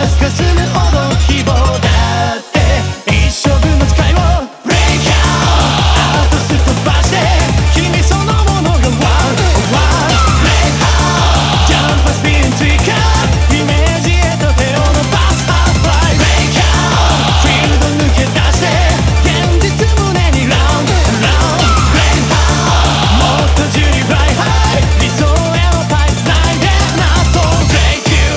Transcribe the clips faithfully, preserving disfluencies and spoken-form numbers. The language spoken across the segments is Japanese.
すかすむほど希望だって一生分の誓いを Break out アートすっ飛ばして君そのものが One One Break out ジャンプスピン追加イメージへと手を伸ばす Half Fly Break out フィールド抜け出して現実胸に Round Round Break out もっとジュリフライハイ理想へのパイプラインでNot so break you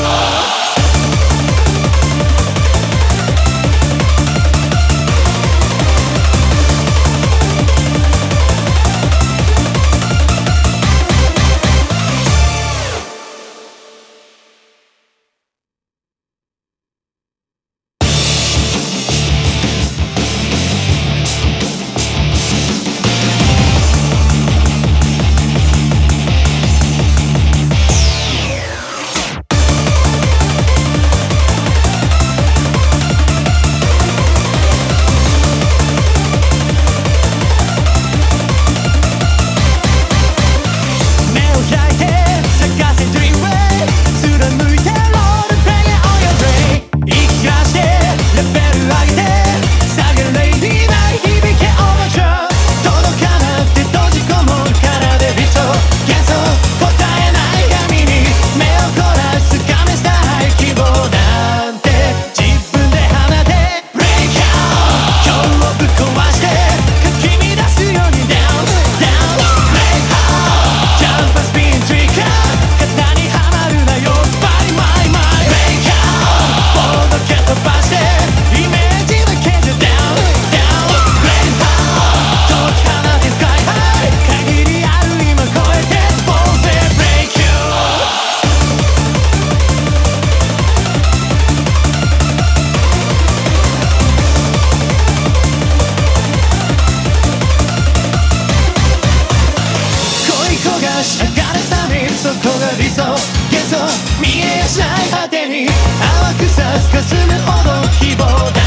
そこが理想幻想見えやしない果てに淡くさすかすむほど希望だ